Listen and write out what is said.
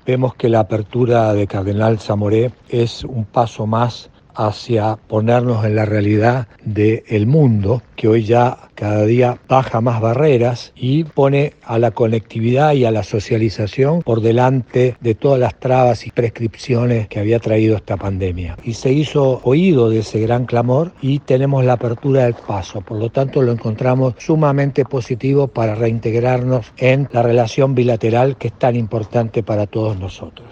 Vemos que la apertura de Cardenal Zamoré es un paso más hacia ponernos en la realidad del mundo, que hoy ya cada día baja más barreras y pone a la conectividad y a la socialización por delante de todas las trabas y prescripciones que había traído esta pandemia. Y se hizo oído de ese gran clamor y tenemos la apertura del paso. Por lo tanto, lo encontramos sumamente positivo para reintegrarnos en la relación bilateral que es tan importante para todos nosotros.